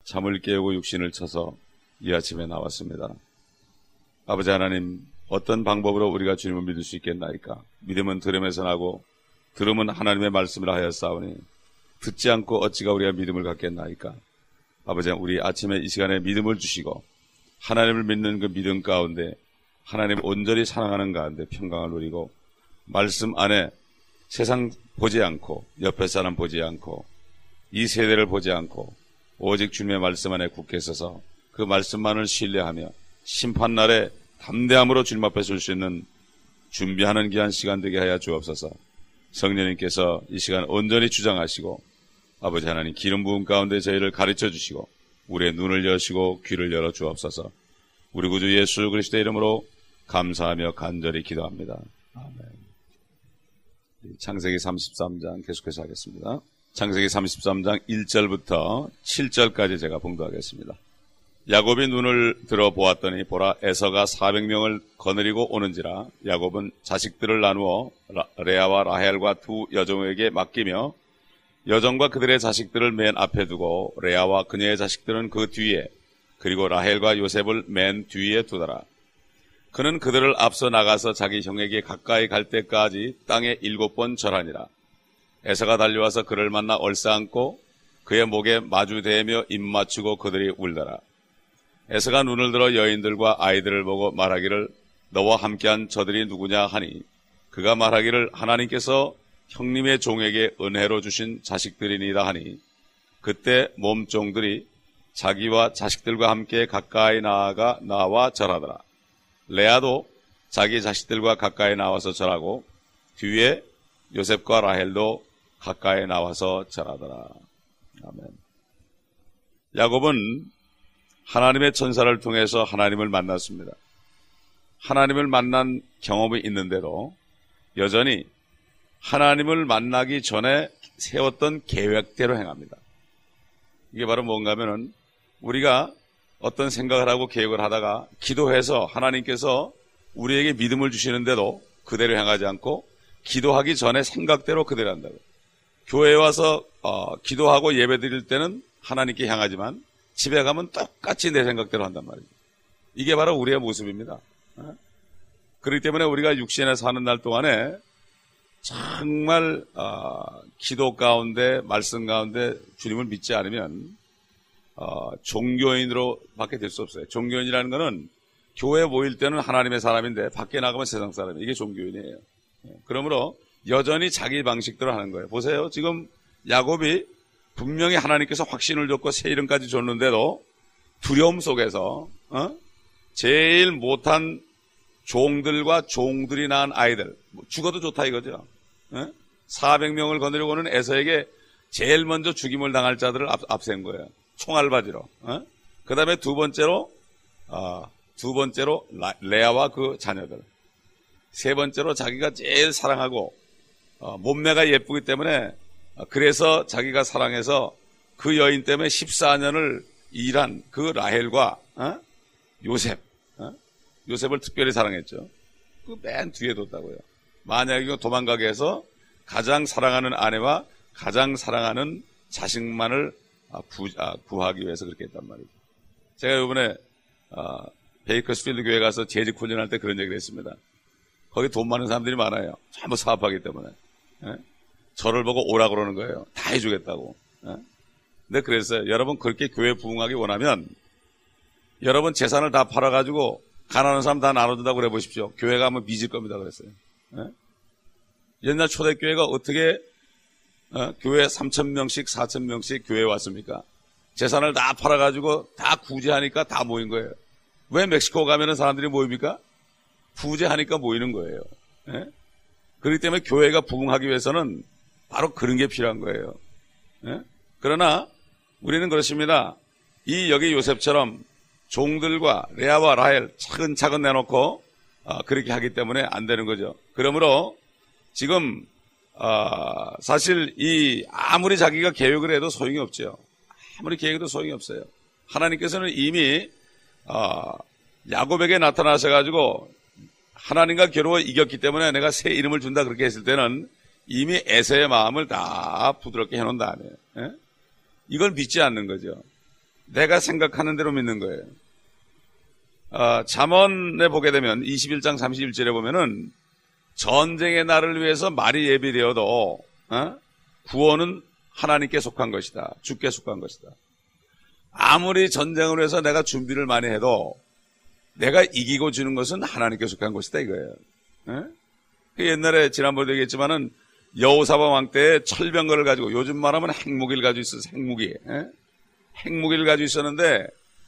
잠을 깨우고 육신을 쳐서 이 아침에 나왔습니다. 아버지 하나님, 어떤 방법으로 우리가 주님을 믿을 수 있겠나이까? 믿음은 들음에서 나고 들음은 하나님의 말씀을 하였사오니 듣지 않고 어찌가 우리가 믿음을 갖겠나이까? 아버지, 우리 아침에 이 시간에 믿음을 주시고 하나님을 믿는 그 믿음 가운데 하나님을 온전히 사랑하는 가운데 평강을 누리고 말씀 안에 세상 보지 않고 옆에 사람 보지 않고 이 세대를 보지 않고 오직 주님의 말씀 안에 굳게 서서 그 말씀만을 신뢰하며 심판날에 담대함으로 주님 앞에 설 수 있는 준비하는 귀한 시간 되게 하여 주옵소서. 성령님께서 이 시간 온전히 주장하시고 아버지 하나님 기름 부음 가운데 저희를 가르쳐 주시고 우리의 눈을 여시고 귀를 열어 주옵소서. 우리 구주 예수 그리스도의 이름으로 감사하며 간절히 기도합니다. 아멘. 창세기 33장 계속해서 하겠습니다. 창세기 33장 1절부터 7절까지 제가 봉독하겠습니다. 야곱이 눈을 들어 보았더니 보라, 에서가 400명을 거느리고 오는지라. 야곱은 자식들을 나누어 레아와 라헬과 두 여종에게 맡기며 여종과 그들의 자식들을 맨 앞에 두고 레아와 그녀의 자식들은 그 뒤에, 그리고 라헬과 요셉을 맨 뒤에 두더라. 그는 그들을 앞서 나가서 자기 형에게 가까이 갈 때까지 땅에 7번 절하니라. 에서가 달려와서 그를 만나 얼싸안고 그의 목에 마주대며 입 맞추고 그들이 울더라. 에서가 눈을 들어 여인들과 아이들을 보고 말하기를 너와 함께한 저들이 누구냐 하니 그가 말하기를 하나님께서 형님의 종에게 은혜로 주신 자식들이니이다 하니 그때 몸종들이 자기와 자식들과 함께 가까이 나와 절하더라. 레아도 자기 자식들과 가까이 나와서 절하고 뒤에 요셉과 라헬도 가까이 나와서 절하더라. 아멘. 야곱은 하나님의 천사를 통해서 하나님을 만났습니다. 하나님을 만난 경험이 있는데도 여전히 하나님을 만나기 전에 세웠던 계획대로 행합니다. 이게 바로 뭔가 하면은 우리가 어떤 생각을 하고 계획을 하다가 기도해서 하나님께서 우리에게 믿음을 주시는데도 그대로 행하지 않고 기도하기 전에 생각대로 그대로 한다고. 교회에 와서 기도하고 예배 드릴 때는 하나님께 향하지만 집에 가면 똑같이 내 생각대로 한단 말이죠. 이게 바로 우리의 모습입니다. 그렇기 때문에 우리가 육신에 사는 날 동안에 정말 기도 가운데 말씀 가운데 주님을 믿지 않으면 종교인으로 밖에 될 수 없어요. 종교인이라는 것은 교회에 모일 때는 하나님의 사람인데 밖에 나가면 세상 사람이에요. 이게 종교인이에요. 그러므로 여전히 자기 방식대로 하는 거예요. 보세요. 지금 야곱이 분명히 하나님께서 확신을 줬고 새 이름까지 줬는데도 두려움 속에서 제일 못한 종들과 종들이 낳은 아이들, 죽어도 좋다 이거죠. 400명을 거느리고 오는 에서에게 제일 먼저 죽임을 당할 자들을 앞센 거예요. 총알바지로. 그 다음에 두 번째로 레아와 그 자녀들. 세 번째로 자기가 제일 사랑하고 몸매가 예쁘기 때문에 그래서 자기가 사랑해서 그 여인 때문에 14년을 일한 그 라헬과 요셉을 특별히 사랑했죠. 그 맨 뒤에 뒀다고요. 만약에 이거 도망가게 해서 가장 사랑하는 아내와 가장 사랑하는 자식만을 구하기 위해서 그렇게 했단 말이죠. 제가 이번에 베이커스필드 교회 가서 재직 훈련할 때 그런 얘기를 했습니다. 거기 돈 많은 사람들이 많아요. 전부 사업하기 때문에. 저를 보고 오라고 그러는 거예요. 다 해주겠다고. 근데 그랬어요. 여러분 그렇게 교회 부흥하기 원하면 여러분 재산을 다 팔아가지고 가난한 사람 다 나눠준다고 그래 보십시오. 교회가 한번 미질 겁니다. 그랬어요. 옛날 초대교회가 어떻게 교회 3,000명씩 4,000명씩 교회에 왔습니까? 재산을 다 팔아가지고 다 구제하니까 다 모인 거예요. 왜 멕시코 가면은 사람들이 모입니까? 구제하니까 모이는 거예요. 그렇기 때문에 교회가 부흥하기 위해서는 바로 그런 게 필요한 거예요. 그러나 우리는 그렇습니다. 여기 요셉처럼 종들과 레아와 라헬 차근차근 내놓고 그렇게 하기 때문에 안 되는 거죠. 그러므로 지금 사실 아무리 자기가 계획을 해도 소용이 없죠. 아무리 계획해도 소용이 없어요. 하나님께서는 이미 야곱에게 나타나셔가지고 하나님과 겨루어 이겼기 때문에 내가 새 이름을 준다 그렇게 했을 때는 이미 에서의 마음을 다 부드럽게 해놓은 다음에 이걸 믿지 않는 거죠. 내가 생각하는 대로 믿는 거예요. 잠언에 보게 되면 21장 31절에 보면은 전쟁의 날을 위해서 말이 예비되어도 구원은 하나님께 속한 것이다. 주께 속한 것이다. 아무리 전쟁을 해서 내가 준비를 많이 해도 내가 이기고 주는 것은 하나님께 속한 것이다 이거예요. 옛날에 지난번에 얘기했지만은 여호사밧 왕 때 철병거를 가지고 요즘 말하면 핵무기를 가지고 있었어요. 핵무기를 가지고 있었는데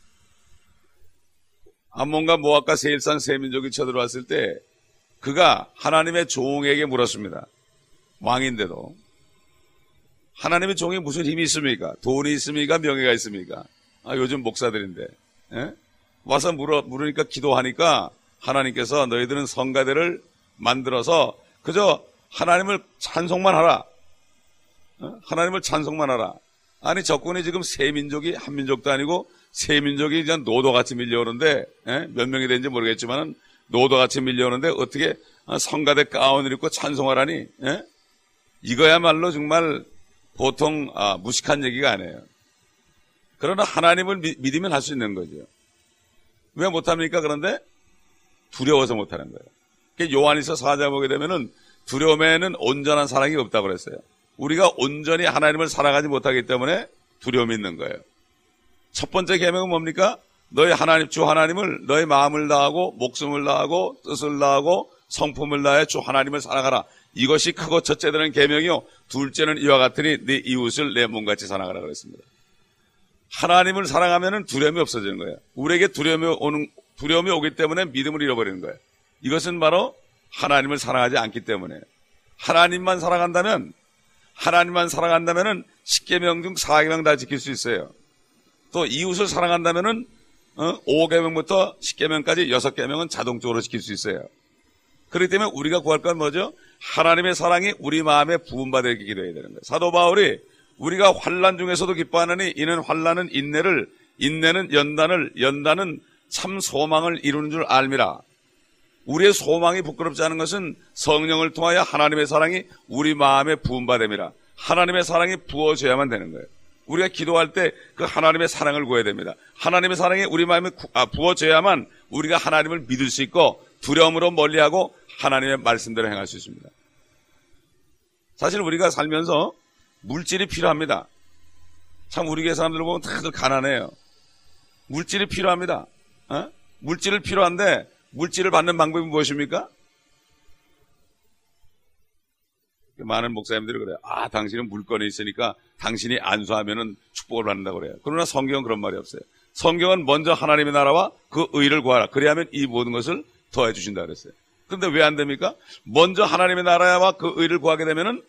암몬과 모압과 세일산 세민족이 쳐들어왔을 때 그가 하나님의 종에게 물었습니다. 왕인데도 하나님의 종에 무슨 힘이 있습니까? 돈이 있습니까? 명예가 있습니까? 요즘 목사들인데 와서 물으니까 기도하니까 하나님께서 너희들은 성가대를 만들어서 그저 하나님을 찬송만 하라. 하나님을 찬송만 하라. 아니 적군이 지금 세 민족이 한 민족도 아니고 세 민족이 그냥 노도같이 밀려오는데 몇 명이 되는지 모르겠지만 노도같이 밀려오는데 어떻게 성가대 가운을 입고 찬송하라니? 이거야말로 정말 보통 무식한 얘기가 아니에요. 그러나 하나님을 믿으면 할 수 있는 거죠. 왜 못합니까? 그런데 두려워서 못하는 거예요. 요한일서 4장 보게 되면은 두려움에는 온전한 사랑이 없다고 그랬어요. 우리가 온전히 하나님을 사랑하지 못하기 때문에 두려움이 있는 거예요. 첫 번째 계명은 뭡니까? 너희 하나님, 주 하나님을 너희 마음을 다하고 목숨을 다하고 뜻을 다하고 성품을 다해 주 하나님을 사랑하라. 이것이 크고 첫째 되는 계명이요. 둘째는 이와 같으니 네 이웃을 내 몸같이 사랑하라 그랬습니다. 하나님을 사랑하면 두려움이 없어지는 거예요. 우리에게 두려움이 오기 때문에 믿음을 잃어버리는 거예요. 이것은 바로 하나님을 사랑하지 않기 때문에 하나님만 사랑한다면은 10계명 중 4계명 다 지킬 수 있어요. 또 이웃을 사랑한다면은 5계명부터 10계명까지 6계명은 자동적으로 지킬 수 있어요. 그렇기 때문에 우리가 구할 건 뭐죠? 하나님의 사랑이 우리 마음에 부음받게 기도해야 되는 거예요. 사도 바울이 우리가 환난 중에서도 기뻐하느니 이는 환난은 인내는 연단은 참 소망을 이루는 줄 알미라. 우리의 소망이 부끄럽지 않은 것은 성령을 통하여 하나님의 사랑이 우리 마음에 부음받음이라. 하나님의 사랑이 부어져야만 되는 거예요. 우리가 기도할 때 그 하나님의 사랑을 구해야 됩니다. 하나님의 사랑이 우리 마음에 부어져야만 우리가 하나님을 믿을 수 있고 두려움으로 멀리하고 하나님의 말씀대로 행할 수 있습니다. 사실 우리가 살면서 물질이 필요합니다. 참 우리 교회 사람들 보면 다들 가난해요. 물질이 필요합니다. 물질을 필요한데 물질을 받는 방법이 무엇입니까? 많은 목사님들이 그래요. 당신은 물건이 있으니까 당신이 안수하면은 축복을 받는다고 그래요. 그러나 성경은 그런 말이 없어요. 성경은 먼저 하나님의 나라와 그 의를 구하라. 그래야만 이 모든 것을 더해 주신다 그랬어요. 그런데 왜 안 됩니까? 먼저 하나님의 나라와 그 의를 구하게 되면은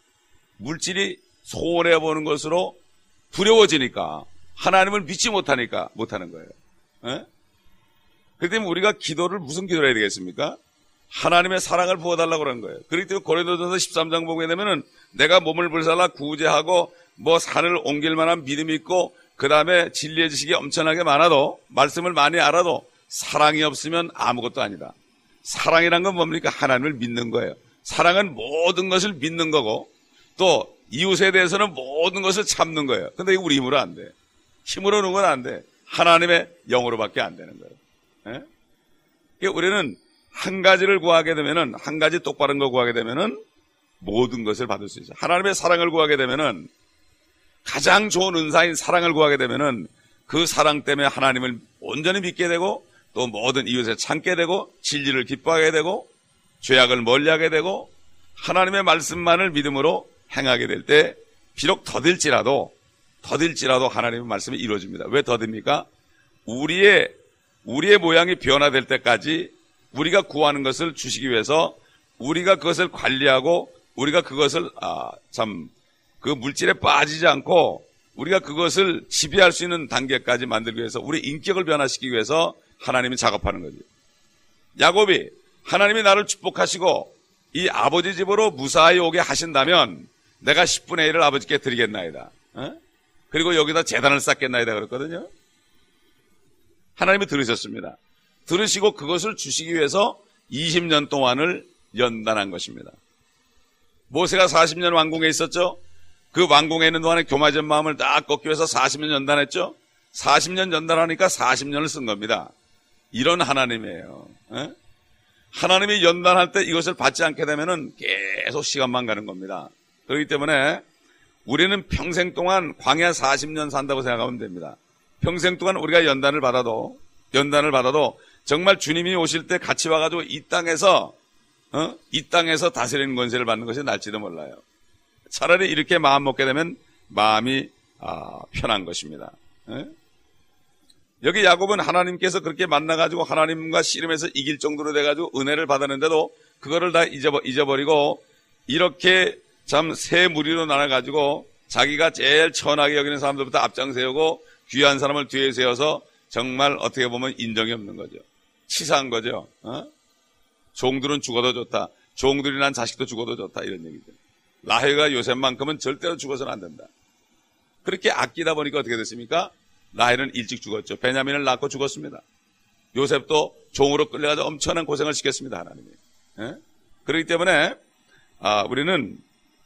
물질이 손해 보는 것으로 두려워지니까 하나님을 믿지 못하니까 못하는 거예요. 그렇기 때문에 우리가 기도를 무슨 기도를 해야 되겠습니까? 하나님의 사랑을 부어달라고 그러는 거예요. 그렇기 때문에 고린도전서 13장 보게 되면은 내가 몸을 불살라 구제하고 산을 옮길 만한 믿음이 있고 그 다음에 진리의 지식이 엄청나게 많아도 말씀을 많이 알아도 사랑이 없으면 아무것도 아니다. 사랑이란 건 뭡니까? 하나님을 믿는 거예요. 사랑은 모든 것을 믿는 거고 또 이웃에 대해서는 모든 것을 참는 거예요. 근데 이거 우리 힘으로 안 돼. 힘으로는 건 안 돼. 하나님의 영으로밖에 안 되는 거예요. 그러니까 우리는 한 가지를 구하게 되면은 한 가지 똑바른 거 구하게 되면은 모든 것을 받을 수 있어요. 하나님의 사랑을 구하게 되면은 가장 좋은 은사인 사랑을 구하게 되면은 그 사랑 때문에 하나님을 온전히 믿게 되고 또 모든 이웃에 참게 되고 진리를 기뻐하게 되고 죄악을 멀리하게 되고 하나님의 말씀만을 믿음으로 행하게 될 때 비록 더딜지라도 하나님의 말씀이 이루어집니다. 왜 더딥니까? 우리의 모양이 변화될 때까지 우리가 구하는 것을 주시기 위해서 우리가 그것을 관리하고 우리가 그것을 그 물질에 빠지지 않고 우리가 그것을 지배할 수 있는 단계까지 만들기 위해서 우리 인격을 변화시키기 위해서 하나님이 작업하는 거죠. 야곱이 하나님이 나를 축복하시고 이 아버지 집으로 무사히 오게 하신다면 내가 10분의 1을 아버지께 드리겠나이다. 그리고 여기다 제단을 쌓겠나이다 그랬거든요. 하나님이 들으셨습니다. 들으시고 그것을 주시기 위해서 20년 동안을 연단한 것입니다. 모세가 40년 왕궁에 있었죠. 그 왕궁에 있는 동안에 교만한 마음을 딱 꺾기 위해서 40년 연단했죠. 40년 연단하니까 40년을 쓴 겁니다. 이런 하나님이에요. 하나님이 연단할 때 이것을 받지 않게 되면은 계속 시간만 가는 겁니다. 그렇기 때문에 우리는 평생 동안 광야 40년 산다고 생각하면 됩니다. 평생 동안 우리가 연단을 받아도 정말 주님이 오실 때 같이 와가지고 이 땅에서 다스리는 권세를 받는 것이 날지도 몰라요. 차라리 이렇게 마음 먹게 되면 마음이 편한 것입니다. 여기 야곱은 하나님께서 그렇게 만나가지고 하나님과 씨름해서 이길 정도로 돼가지고 은혜를 받았는데도 그거를 다 잊어버리고 이렇게 참 새 무리로 나눠가지고 자기가 제일 천하게 여기는 사람들부터 앞장 세우고 귀한 사람을 뒤에 세워서 정말 어떻게 보면 인정이 없는 거죠. 치사한 거죠. 종들은 죽어도 좋다. 종들이 난 자식도 죽어도 좋다. 이런 얘기죠. 라헬과 요셉만큼은 절대로 죽어서는 안 된다. 그렇게 아끼다 보니까 어떻게 됐습니까? 라헬은 일찍 죽었죠. 베냐민을 낳고 죽었습니다. 요셉도 종으로 끌려가서 엄청난 고생을 시켰습니다. 하나님이. 그렇기 때문에 우리는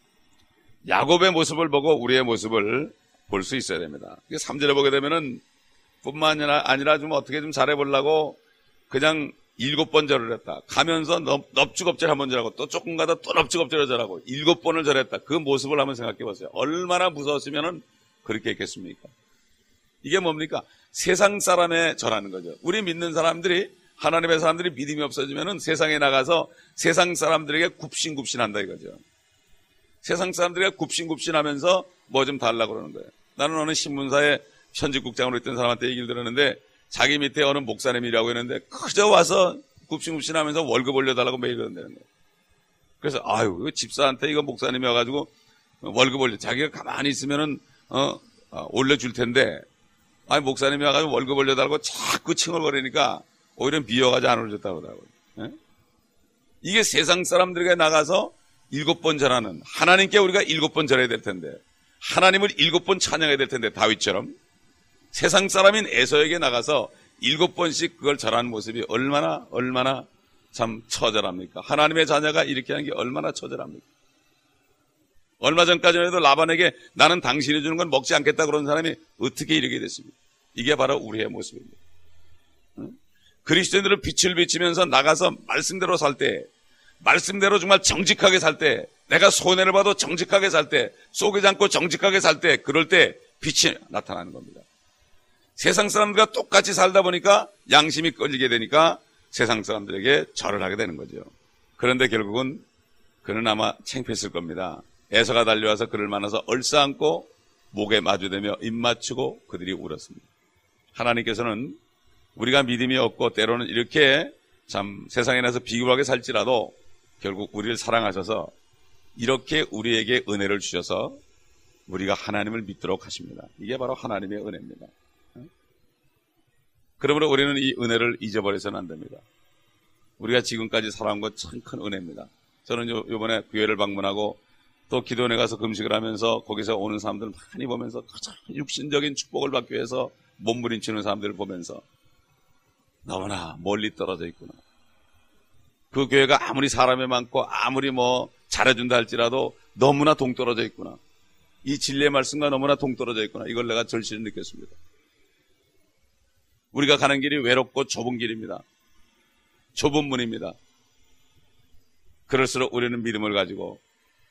야곱의 모습을 보고 우리의 모습을 볼 수 있어야 됩니다. 3절에 보게 되면은 뿐만 아니라 좀 어떻게 좀 잘해보려고 그냥 7번 절을 했다. 가면서 넙죽업절 한번 절하고 또 조금 가다 또 넙죽업절을 절하고 7번을 절했다. 그 모습을 한번 생각해 보세요. 얼마나 무서웠으면은 그렇게 했겠습니까? 이게 뭡니까? 세상 사람에 절하는 거죠. 우리 믿는 사람들이, 하나님의 사람들이 믿음이 없어지면은 세상에 나가서 세상 사람들에게 굽신굽신한다 이거죠. 세상 사람들이 굽신굽신하면서 뭐 좀 달라고 그러는 거예요. 나는 어느 신문사에 현직국장으로 있던 사람한테 얘기를 들었는데 자기 밑에 어느 목사님이 일하고 있는데 그저 와서 굽신굽신하면서 월급 올려달라고 매일 그런다는 거예요. 그래서 집사한테 이거 목사님이 와가지고 월급 올려, 자기가 가만히 있으면은 올려줄 텐데 목사님이 와가지고 월급 올려달라고 자꾸 칭얼거리니까 오히려 미워가지고 안 올려줬다고 하더라고요. 이게 세상 사람들에게 나가서 7번 절하는, 하나님께 우리가 7번 절해야 될 텐데, 하나님을 7번 찬양해야 될 텐데, 다윗처럼 세상 사람인 에서에게 나가서 7번씩 그걸 절하는 모습이 얼마나 참 처절합니까? 하나님의 자녀가 이렇게 하는 게 얼마나 처절합니까? 얼마 전까지만 해도 라반에게 나는 당신이 주는 건 먹지 않겠다 그런 사람이 어떻게 이렇게 됐습니까? 이게 바로 우리의 모습입니다. 그리스도인들은 빛을 비치면서 나가서 말씀대로 살 때, 말씀대로 정말 정직하게 살 때, 내가 손해를 봐도 정직하게 살 때, 속이지 않고 정직하게 살 때, 그럴 때 빛이 나타나는 겁니다. 세상 사람들과 똑같이 살다 보니까 양심이 끌리게 되니까 세상 사람들에게 절을 하게 되는 거죠. 그런데 결국은 그는 아마 창피했을 겁니다. 에서가 달려와서 그를 만나서 얼싸안고 목에 마주대며 입 맞추고 그들이 울었습니다. 하나님께서는 우리가 믿음이 없고 때로는 이렇게 참 세상에 나서 비굴하게 살지라도 결국 우리를 사랑하셔서 이렇게 우리에게 은혜를 주셔서 우리가 하나님을 믿도록 하십니다. 이게 바로 하나님의 은혜입니다. 그러므로 우리는 이 은혜를 잊어버려서는 안 됩니다. 우리가 지금까지 살아온 것 참 큰 은혜입니다. 저는 이번에 교회를 방문하고 또 기도원에 가서 금식을 하면서 거기서 오는 사람들 많이 보면서 가장 육신적인 축복을 받기 위해서 몸부림치는 사람들을 보면서 너무나 멀리 떨어져 있구나. 그 교회가 아무리 사람이 많고 아무리 뭐 잘해준다 할지라도 너무나 동떨어져 있구나. 이 진리의 말씀과 너무나 동떨어져 있구나. 이걸 내가 절실히 느꼈습니다. 우리가 가는 길이 외롭고 좁은 길입니다. 좁은 문입니다. 그럴수록 우리는 믿음을 가지고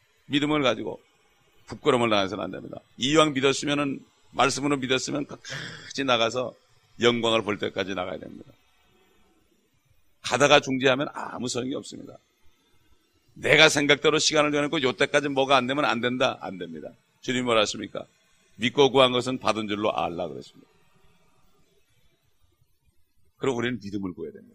부끄러움을 당해서는 안 됩니다. 이왕 믿었으면은, 말씀으로 믿었으면 끝까지 나가서 영광을 볼 때까지 나가야 됩니다. 가다가 중지하면 아무 소용이 없습니다. 내가 생각대로 시간을 정해놓고 요때까지 뭐가 안 되면 안 된다. 안 됩니다. 주님 뭐라 하십니까? 믿고 구한 것은 받은 줄로 알라 그랬습니다. 그럼 우리는 믿음을 구해야 됩니다.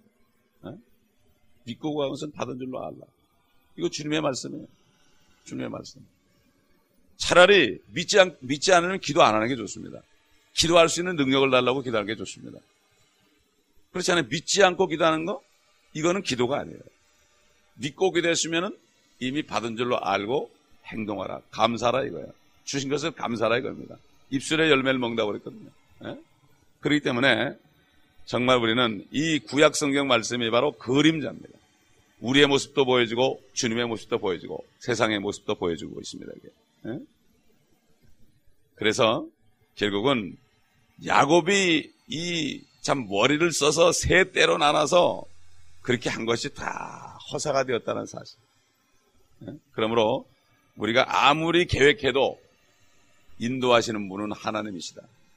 믿고 구한 것은 받은 줄로 알라. 이거 주님의 말씀이에요. 주님의 말씀. 차라리 믿지 않으면 기도 안 하는 게 좋습니다. 기도할 수 있는 능력을 달라고 기도하는 게 좋습니다. 그렇지 않아요? 믿지 않고 기도하는 거? 이거는 기도가 아니에요. 믿고 기도했으면 이미 받은 줄로 알고 행동하라. 감사라 이거예요. 주신 것을 감사라 이겁니다. 입술에 열매를 먹는다고 그랬거든요. 그렇기 때문에 정말 우리는 이 구약 성경 말씀이 바로 그림자입니다. 우리의 모습도 보여주고 주님의 모습도 보여주고 세상의 모습도 보여주고 있습니다. 이게. 그래서 결국은 야곱이 이 참 머리를 써서 세 때로 나눠서 그렇게 한 것이 다 허사가 되었다는 사실. 그러므로 우리가 아무리 계획해도 인도하시는 분은 하나님이시다.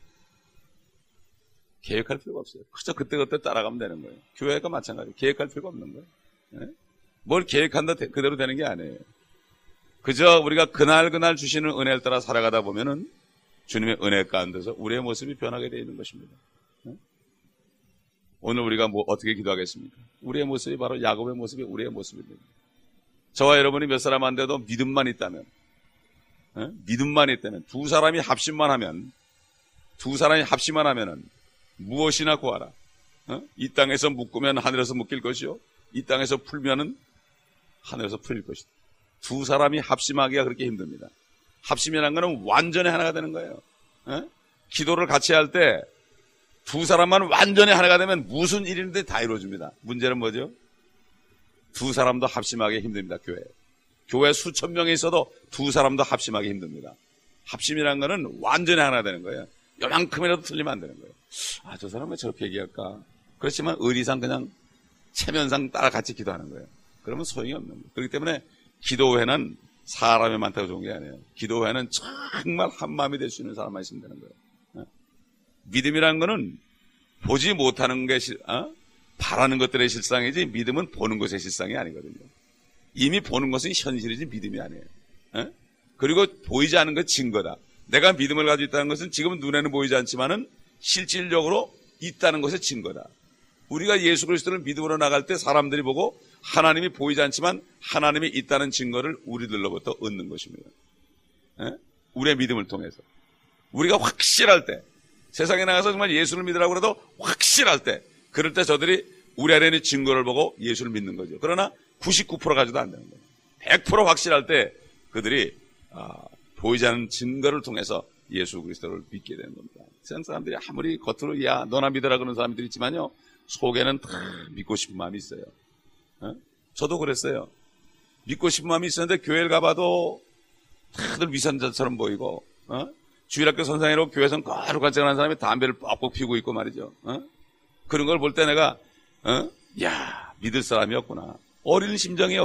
계획할 필요가 없어요. 그저 그때그때 따라가면 되는 거예요. 교회가 마찬가지예요. 계획할 필요가 없는 거예요. 뭘 계획한다 그대로 되는 게 아니에요. 그저 우리가 그날 주시는 은혜를 따라 살아가다 보면은 주님의 은혜 가운데서 우리의 모습이 변하게 되어 있는 것입니다. 오늘 우리가 어떻게 기도하겠습니까? 우리의 모습이 바로 야곱의 모습이 우리의 모습입니다. 저와 여러분이 몇 사람 안 돼도 믿음만 있다면, 두 사람이 합심만 하면은 무엇이나 구하라. 이 땅에서 묶으면 하늘에서 묶일 것이요, 이 땅에서 풀면은 하늘에서 풀릴 것이다. 두 사람이 합심하기가 그렇게 힘듭니다. 합심이라는 것은 완전히 하나가 되는 거예요. 기도를 같이 할 때 두 사람만 완전히 하나가 되면 무슨 일인데 다 이루어집니다. 문제는 뭐죠? 두 사람도 합심하기 힘듭니다. 교회 수천 명이 있어도 두 사람도 합심하기 힘듭니다. 합심이라는 것은 완전히 하나 되는 거예요. 요만큼이라도 틀리면 안 되는 거예요. 아, 저 사람은 저렇게 얘기할까? 그렇지만 의리상 그냥 체면상 따라 같이 기도하는 거예요. 그러면 소용이 없는 거예요. 그렇기 때문에 기도회는 사람이 많다고 좋은 게 아니에요. 기도회는 정말 한마음이 될 수 있는 사람만 있으면 되는 거예요. 믿음이라는 거는 보지 못하는 게 바라는 것들의 실상이지, 믿음은 보는 것의 실상이 아니거든요. 이미 보는 것은 현실이지 믿음이 아니에요. 그리고 보이지 않는 것 증거다. 내가 믿음을 가지고 있다는 것은 지금은 눈에는 보이지 않지만은 실질적으로 있다는 것의 증거다. 우리가 예수 그리스도를 믿음으로 나갈 때 사람들이 보고 하나님이 보이지 않지만 하나님이 있다는 증거를 우리들로부터 얻는 것입니다. 우리의 믿음을 통해서. 우리가 확실할 때, 세상에 나가서 정말 예수를 믿으라고 해도 확실할 때, 그럴 때 저들이 우리 안에 있는 증거를 보고 예수를 믿는 거죠. 그러나 99% 가지도 안 되는 거예요. 100% 확실할 때 그들이 보이지 않는 증거를 통해서 예수 그리스도를 믿게 되는 겁니다. 세상 사람들이 아무리 겉으로 야 너나 믿으라 그러는 사람들이 있지만요, 속에는 다 믿고 싶은 마음이 있어요. 저도 그랬어요. 믿고 싶은 마음이 있었는데 교회를 가봐도 다들 위선자처럼 보이고, 주일학교 선생으로 교회에서 거룩하지 않은 사람이 담배를 뻑뻑 피우고 있고 말이죠. 그런 걸 볼 때 내가 야, 믿을 사람이 없구나. 어린 심정에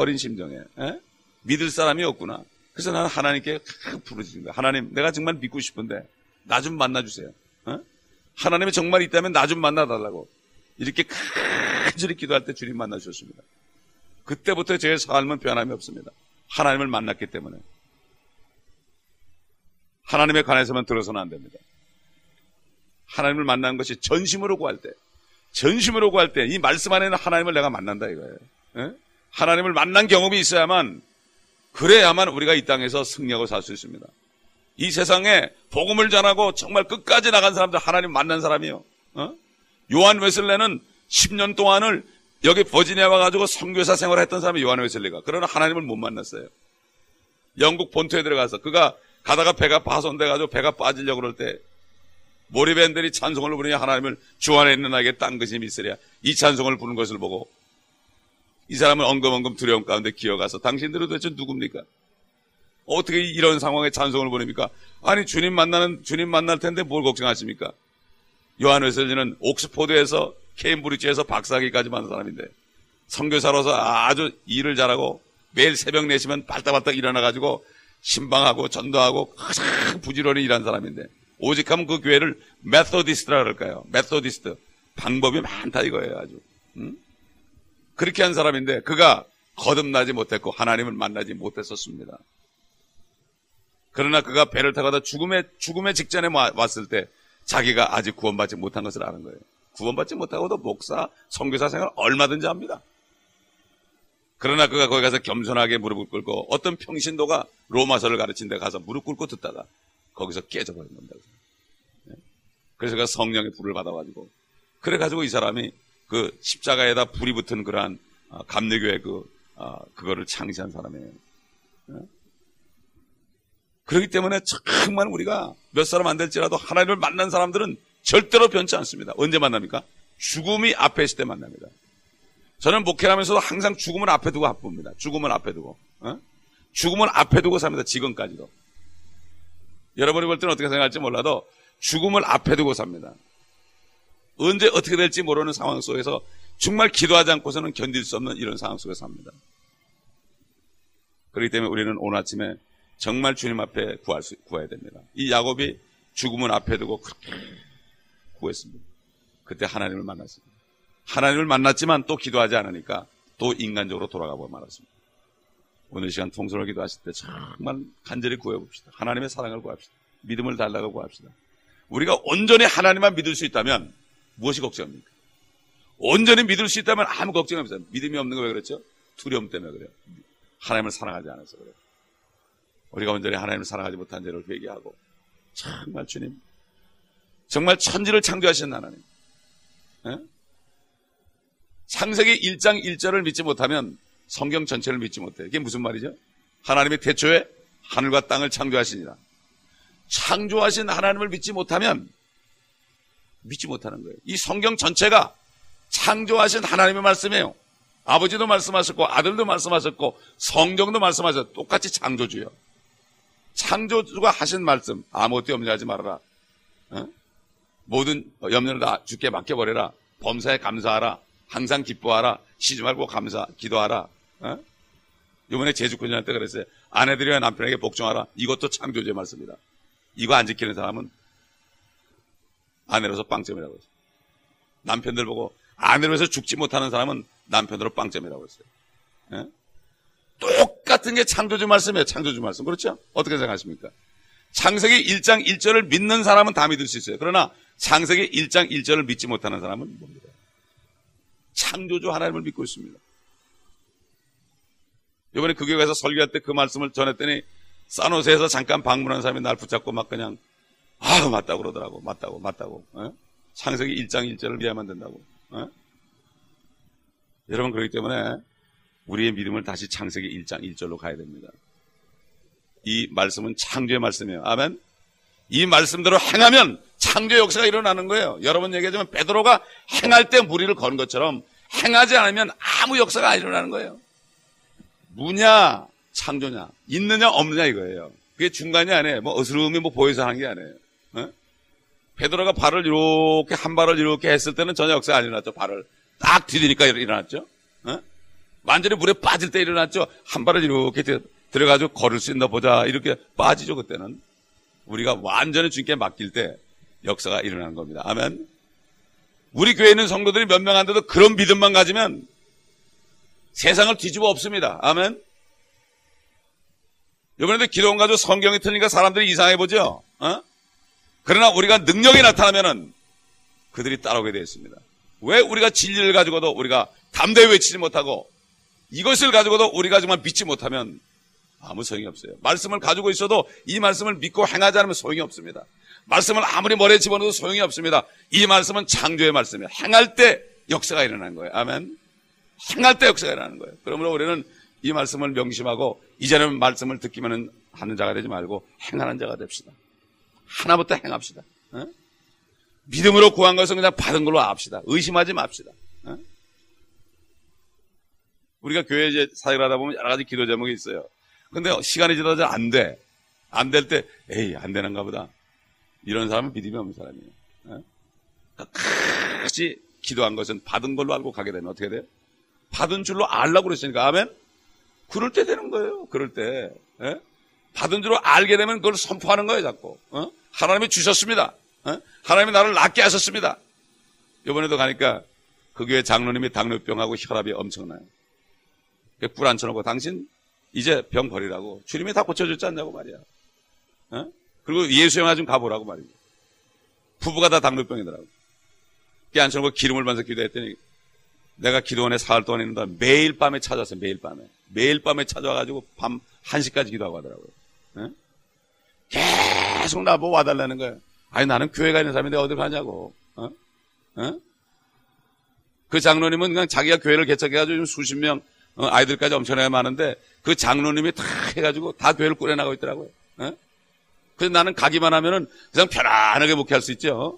믿을 사람이 없구나. 그래서 나는 하나님께 부르짖는 거야. 하나님, 내가 정말 믿고 싶은데 나 좀 만나주세요. 하나님이 정말 있다면 나 좀 만나달라고 이렇게 간절히 기도할 때 주님 만나주셨습니다. 그때부터 제 삶은 변함이 없습니다. 하나님을 만났기 때문에. 하나님에 관해서만 들어서는 안 됩니다. 하나님을 만난 것이 전심으로 구할 때, 이 말씀 안에는 하나님을 내가 만난다 이거예요. 하나님을 만난 경험이 있어야만, 그래야만 우리가 이 땅에서 승리하고 살 수 있습니다. 이 세상에 복음을 전하고 정말 끝까지 나간 사람들, 하나님 만난 사람이요. 요한 웨슬레는 10년 동안을 여기 버지니아 와가지고 선교사 생활을 했던 사람이 요한 웨슬레가. 그러나 하나님을 못 만났어요. 영국 본토에 들어가서 그가 가다가 배가 파손돼가지고 배가 빠지려고 그럴 때 모리밴들이 찬송을 부르냐, 하나님을 주 안에 있는 나에게 딴 것이 있으랴, 이 찬송을 부르는 것을 보고 이 사람은 엉금엉금 두려움 가운데 기어가서 당신들은 도대체 누굽니까? 어떻게 이런 상황에 찬송을 부릅니까? 아니 주님 만날 텐데 뭘 걱정하십니까? 요한 웨슬리는 옥스포드에서 케임브리지에서 박사학위까지 받은 사람인데 선교사로서 아주 일을 잘하고 매일 새벽 4시면 발딱발딱 일어나가지고 신방하고 전도하고 가장 부지런히 일한 사람인데 오직 하면 그 교회를 메소디스트라 그럴까요? 메소디스트. 방법이 많다 이거예요. 아주. 그렇게 한 사람인데 그가 거듭나지 못했고 하나님을 만나지 못했었습니다. 그러나 그가 배를 타고다 죽음의 직전에 왔을 때 자기가 아직 구원받지 못한 것을 아는 거예요. 구원받지 못하고도 목사, 선교사 생활 얼마든지 합니다. 그러나 그가 거기 가서 겸손하게 무릎을 꿇고, 어떤 평신도가 로마서를 가르친 데 가서 무릎 꿇고 듣다가 거기서 깨져버린 겁니다. 그래서 그가 성령의 불을 받아가지고, 그래가지고 이 사람이 그 십자가에다 불이 붙은 그러한 감리교회 그거를 창시한 사람이에요. 그렇기 때문에 정말 우리가 몇 사람 안 될지라도 하나님을 만난 사람들은 절대로 변치 않습니다. 언제 만납니까? 죽음이 앞에 있을 때 만납니다. 저는 목회하면서도 항상 죽음을 앞에 두고 바쁩니다. 죽음을 앞에 두고. 죽음을 앞에 두고 삽니다. 지금까지도. 여러분이 볼 때는 어떻게 생각할지 몰라도 죽음을 앞에 두고 삽니다. 언제 어떻게 될지 모르는 상황 속에서 정말 기도하지 않고서는 견딜 수 없는 이런 상황 속에서 삽니다. 그렇기 때문에 우리는 오늘 아침에 정말 주님 앞에 구해야 됩니다. 이 야곱이 죽음을 앞에 두고 그렇게 구했습니다. 그때 하나님을 만났습니다. 하나님을 만났지만 또 기도하지 않으니까 또 인간적으로 돌아가고 말았습니다. 오늘 시간 통솔을 기도하실 때 정말 간절히 구해봅시다. 하나님의 사랑을 구합시다. 믿음을 달라고 구합시다. 우리가 온전히 하나님만 믿을 수 있다면 무엇이 걱정입니까? 온전히 믿을 수 있다면 아무 걱정이 없어요. 믿음이 없는 거 왜 그렇죠? 두려움 때문에 그래요. 하나님을 사랑하지 않아서 그래요. 우리가 온전히 하나님을 사랑하지 못한 죄를 회개하고 정말 주님, 정말 천지를 창조하신 하나님, 창세기 1장 1절을 믿지 못하면 성경 전체를 믿지 못해요. 이게 무슨 말이죠? 하나님이 태초에 하늘과 땅을 창조하시니라. 창조하신 하나님을 믿지 못하면 믿지 못하는 거예요. 이 성경 전체가 창조하신 하나님의 말씀이에요. 아버지도 말씀하셨고 아들도 말씀하셨고 성경도 말씀하셨고 똑같이 창조주예요. 창조주가 하신 말씀, 아무것도 염려하지 말아라. 모든 염려를 다 주께 맡겨버려라. 범사에 감사하라. 항상 기뻐하라. 쉬지 말고 기도하라. 이번에 제주군인할 때 그랬어요. 아내들이와 남편에게 복종하라. 이것도 창조주의 말씀이다. 이거 안 지키는 사람은 아내로서 빵점이라고 했어요. 남편들 보고 아내로서 죽지 못하는 사람은 남편으로 빵점이라고 했어요. 똑같은 게 창조주 말씀이에요. 창조주 말씀. 그렇죠? 어떻게 생각하십니까? 창세기 1장 1절을 믿는 사람은 다 믿을 수 있어요. 그러나 창세기 1장 1절을 믿지 못하는 사람은 뭡니까? 창조주 하나님을 믿고 있습니다. 이번에 그 교회 가서 설교할 때 그 말씀을 전했더니 산호세에서 잠깐 방문한 사람이 날 붙잡고 막 그냥 맞다고 그러더라고. 맞다고. 창세기 1장 1절을 믿어야만 된다고. 여러분, 그렇기 때문에 우리의 믿음을 다시 창세기 1장 1절로 가야 됩니다. 이 말씀은 창조의 말씀이에요. 아멘. 이 말씀대로 행하면 창조의 역사가 일어나는 거예요. 여러분 얘기하자면 베드로가 행할 때 무리를 건 것처럼 행하지 않으면 아무 역사가 안 일어나는 거예요. 무냐 창조냐, 있느냐 없느냐 이거예요. 그게 중간이 아니에요. 뭐 어스름이 보여서 하는 게 아니에요. 베드로가 발을 이렇게 한 발을 이렇게 했을 때는 전혀 역사가 안 일어났죠. 발을 딱 디디니까 일어났죠. 완전히 물에 빠질 때 일어났죠. 한 발을 이렇게 들어가지고 걸을 수 있나 보자 이렇게 빠지죠. 그때는 우리가 완전히 주님께 맡길 때 역사가 일어나는 겁니다. 아멘. 우리 교회에 있는 성도들이 몇 명 안 돼도 그런 믿음만 가지면 세상을 뒤집어 엎습니다. 아멘. 이번에도 기도원 가지고 성경이 틀리니까 사람들이 이상해 보죠. 그러나 우리가 능력이 나타나면은 그들이 따라오게 되어 있습니다. 왜 우리가 진리를 가지고도 우리가 담대히 외치지 못하고 이것을 가지고도 우리가 정말 믿지 못하면 아무 소용이 없어요. 말씀을 가지고 있어도 이 말씀을 믿고 행하지 않으면 소용이 없습니다. 말씀을 아무리 머리에 집어넣어도 소용이 없습니다. 이 말씀은 창조의 말씀이에요. 행할 때 역사가 일어나는 거예요. 아멘. 행할 때 역사가 일어나는 거예요. 그러므로 우리는 이 말씀을 명심하고 이제는 말씀을 듣기만 하는 자가 되지 말고 행하는 자가 됩시다. 하나부터 행합시다. 믿음으로 구한 것은 그냥 받은 걸로 압시다. 의심하지 맙시다. 우리가 교회 이제 사역을 하다 보면 여러 가지 기도 제목이 있어요. 근데 시간이 지나서 안 돼. 안 될 때, 안 되는가 보다. 이런 사람은 믿음이 없는 사람이에요. 같이 기도한 것은 받은 걸로 알고 가게 되면 어떻게 돼요? 받은 줄로 알라고 그랬으니까. 아멘? 그럴 때 되는 거예요. 그럴 때. 받은 줄로 알게 되면 그걸 선포하는 거예요, 자꾸. 하나님이 주셨습니다. 하나님이 나를 낫게 하셨습니다. 이번에도 가니까 그 교회 장로님이 당뇨병하고 혈압이 엄청나요. 뿔 앉혀놓고 당신 이제 병 버리라고. 주님이 다 고쳐줬지 않냐고 말이야. 그리고 예수영화 좀 가보라고 말이야. 부부가 다 당뇨병이더라고. 깨 앉혀놓고 기름을 받아서 기도했더니 내가 기도원에 사흘 동안 있는데 매일 밤에 찾아왔어요. 매일 밤에 찾아와가지고 밤 1시까지 기도하고 하더라고요. 계속 나보고 와달라는 거예요. 아니 나는 교회가 있는 사람인데 어딜 가냐고. 그 장로님은 그냥 자기가 교회를 개척해가지고 요즘 수십 명 아이들까지 엄청나게 많은데 그 장로님이 다 해가지고 다 교회를 꾸려나가고 있더라고요. 그래서 나는 가기만 하면은 그냥 편안하게 목회할 수 있죠.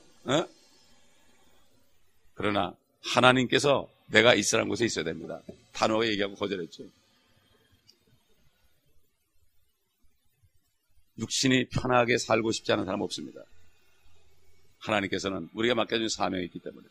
그러나 하나님께서 내가 있으라는 곳에 있어야 됩니다. 단호하게 얘기하고 거절했죠. 육신이 편하게 살고 싶지 않은 사람 없습니다. 하나님께서는 우리가 맡겨준 사명이 있기 때문에.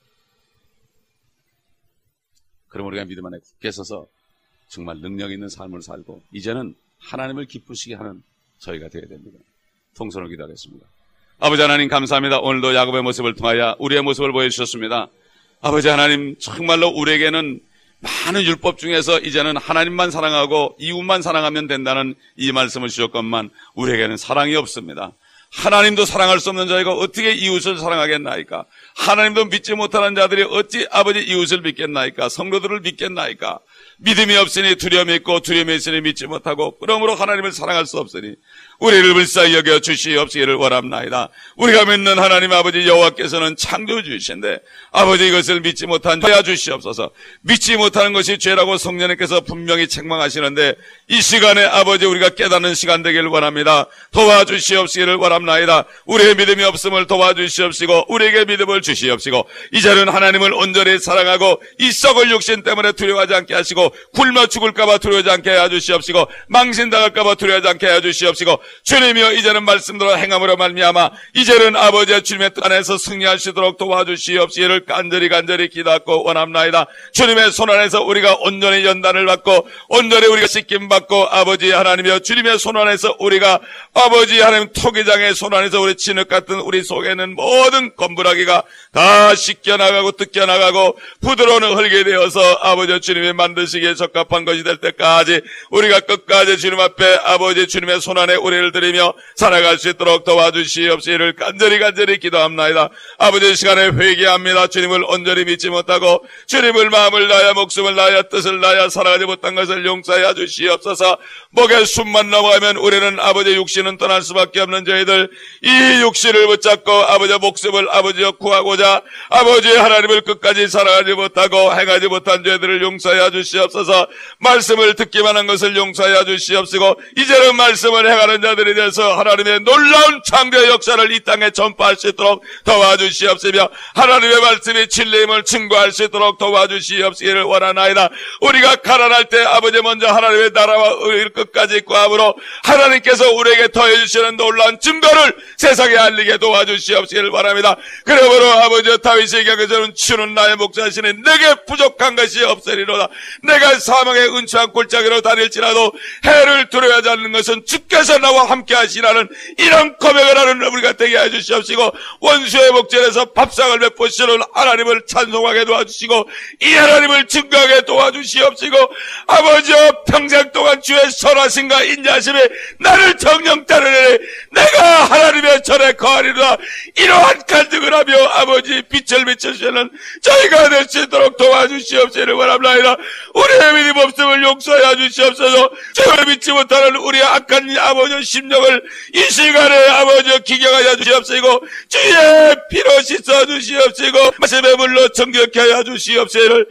그럼 우리가 믿음 안에 굳게 서서 정말 능력 있는 삶을 살고 이제는 하나님을 기쁘시게 하는 저희가 되어야 됩니다. 통성으로 기도하겠습니다. 아버지 하나님 감사합니다. 오늘도 야곱의 모습을 통하여 우리의 모습을 보여주셨습니다. 아버지 하나님 정말로 우리에게는 많은 율법 중에서 이제는 하나님만 사랑하고 이웃만 사랑하면 된다는 이 말씀을 주셨건만 우리에게는 사랑이 없습니다. 하나님도 사랑할 수 없는 저희가 어떻게 이웃을 사랑하겠나이까? 하나님도 믿지 못하는 자들이 어찌 아버지 이웃을 믿겠나이까? 성도들을 믿겠나이까? 믿음이 없으니 두려움이 있고 두려움이 있으니 믿지 못하고 그러므로 하나님을 사랑할 수 없으니 우리를 불쌍히 여겨 주시옵시기를 원합나이다. 우리가 믿는 하나님 아버지 여호와께서는 창조주이신데 아버지 이것을 믿지 못한 자야 주시옵소서. 믿지 못하는 것이 죄라고 성령님께서 분명히 책망하시는데 이 시간에 아버지 우리가 깨닫는 시간 되기를 원합니다. 도와주시옵시기를 원합나이다. 우리의 믿음이 없음을 도와주시옵시고 우리에게 믿음을 주시옵시고 이제는 하나님을 온전히 사랑하고 이 썩을 육신 때문에 두려워하지 않게 하시고 굶어 죽을까봐 두려워하지 않게 해주시옵시고 망신당할까봐 두려워하지 않게 해주시옵시고 주님이여 이제는 말씀대로 행함으로 말미암아 이제는 아버지의 주님의 뜻 안에서 승리할 수 있도록 도와주시옵시기를 간절히 기도하고 원합나이다. 주님의 손 안에서 우리가 온전히 연단을 받고 온전히 우리가 씻김 받고 아버지 하나님이여 주님의 손 안에서 우리가 아버지 하나님 토기장의 손 안에서 우리 진흙 같은 우리 속에는 모든 검부라기가 다 씻겨나가고 뜯겨나가고 부드러운 흙이 되어서 아버지 주님이 만드시기에 적합한 것이 될 때까지 우리가 끝까지 주님 앞에 아버지 주님의 손 안에 우리를 드리며 살아갈 수 있도록 도와주시옵시기를 간절히 기도합나이다. 아버지 시간에 회개합니다. 주님을 온전히 믿지 못하고 주님을 마음을 다하여 목숨을 다하여 뜻을 다하여 살아가지 못한 것을 용서하여 주시옵소서. 목에 숨만 넘어가면 우리는 아버지 육신은 떠날 수밖에 없는 저희들 이 육신을 붙잡고 아버지 목숨을 아버지 구하고자 아버지 하나님을 끝까지 살아가지 못하고 행하지 못한 저희들을 용서하여 주시옵소서. 말씀을 듣기만 한 것을 용서하여 주시옵시고 이제는 말씀을 행하는 자들이 되어서 하나님의 놀라운 창조의 역사를 이 땅에 전파할 수 있도록 도와주시옵시며 하나님의 말씀이 진리임을 증거할 수 있도록 도와주시옵시기를 원하나이다. 우리가 가난할 때 아버지 먼저 하나님의 나라와 의를 끝까지 구함으로 하나님께서 우리에게 더해주시는 놀라운 증거를 세상에 알리게 도와주시옵시기를 바랍니다. 그러므로 아버지 다윗이 얘기하기처럼 주는 나의 목자시니 내게 부족한 것이 없으리로다. 내가 사망의 은추한 골짜기로 다닐지라도 해를 두려워하지 않는 것은 주께서 나와 함께 하시라는 이런 고백을 하는 우리가 되게 해주시옵시고 원수의 목전에서 밥상을 베푸시는 하나님을 찬송하게 도와주시고 이 하나님을 증거하게 도와주시옵시고 아버지여 평생 동안 주의 선하심과 인자하심에 나를 정령 따르니 내가 하나님의 전에 거하리라. 이러한 간증을 하며 아버지 빛을 비추시는 저희가 될 수 있도록 도와주시옵시기를 원합니다. 우리의 믿음 없음을 용서하여 주시옵소서. 주를 믿지 못하는 우리의 악한 아버지 심령을 이 시간에 아버지 기경하여 주시옵시고 주의 피로 씻어 주시옵시고 말씀의 물로 정결케 하여 주시옵시기를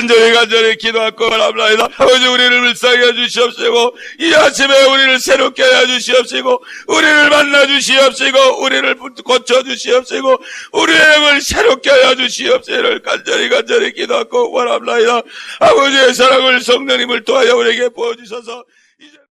간절히 기도하고 원합니다. 아버지 우리를 불쌍히 해 주시옵시고 이 아침에 우리를 새롭게 하여 주시옵시고 우리를 만나 주시옵시고 우리를 고쳐 주시옵시고 우리의 영을 새롭게 하여 주시옵시기를 간절히 기도하고 원합니다. 아버지의 사랑을 성령님을 통하여 우리에게 부어주셔서